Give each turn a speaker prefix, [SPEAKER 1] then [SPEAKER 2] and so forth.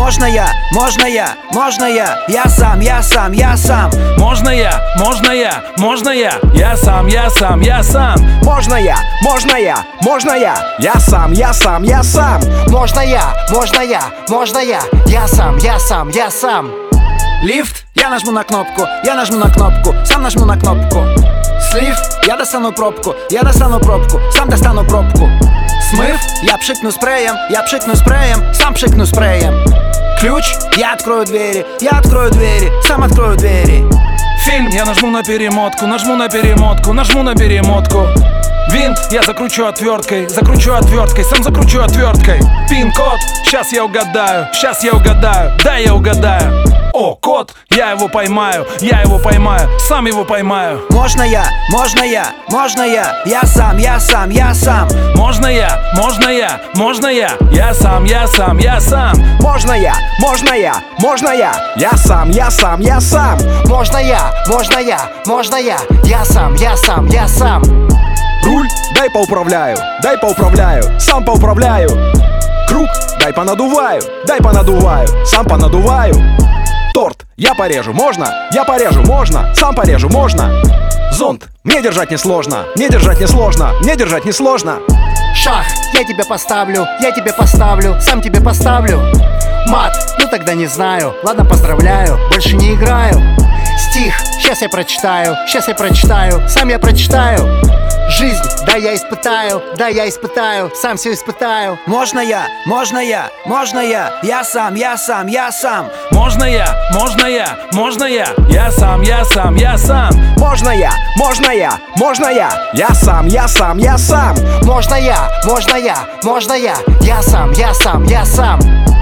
[SPEAKER 1] Можно я, можно я, можно я. Я сам, я сам, я сам.
[SPEAKER 2] Можно я, можно я, можно я. Я сам, я сам, я сам.
[SPEAKER 3] Можно я, можно я, можно я. Я сам, я сам, я сам.
[SPEAKER 4] Можно я, можно я, можно я. Я сам, я сам, я сам.
[SPEAKER 1] Лифт, я нажму на кнопку, я нажму на кнопку, сам нажму на кнопку. Слив, я достану пробку, я достану пробку, сам достану пробку. Смыв, я пшикну спреем, я пшикну спреем, сам пшикну спреем. Ключ, я открою двери, я открою двери, сам открою двери.
[SPEAKER 2] Фильм, я нажму на перемотку, нажму на перемотку, нажму на перемотку. Винт, я закручу отверткой, сам закручу отверткой. Пин-код, сейчас я угадаю, да, я угадаю. О, кот, я его поймаю, сам его поймаю.
[SPEAKER 1] Можно я, можно я, можно я сам, я сам, я сам.
[SPEAKER 2] Можно я, можно я, можно я сам, я сам, я сам.
[SPEAKER 3] Можно я, можно я, можно я сам, я сам, я сам.
[SPEAKER 4] Можно я, можно я, можно я сам, я сам, я сам.
[SPEAKER 3] Руль, дай поуправляю, сам поуправляю. Круг, дай понадуваю, сам понадуваю. Торт, я порежу, можно, сам порежу, можно. Зонт, мне держать несложно, мне держать несложно.
[SPEAKER 4] Шах, я тебе поставлю, сам тебе поставлю. Мат, ну тогда не знаю, ладно, поздравляю, больше не играю. Стих, сейчас я прочитаю, сам я прочитаю. Жизнь, да я испытаю, сам все испытаю.
[SPEAKER 1] Можно я, можно я, можно я сам, я сам, я сам.
[SPEAKER 2] Можно я, можно я, можно я сам, я сам, я сам.
[SPEAKER 3] Можно я, можно я, можно я сам, я сам, я сам.
[SPEAKER 4] Можно я, можно я, можно я сам, я сам, я сам.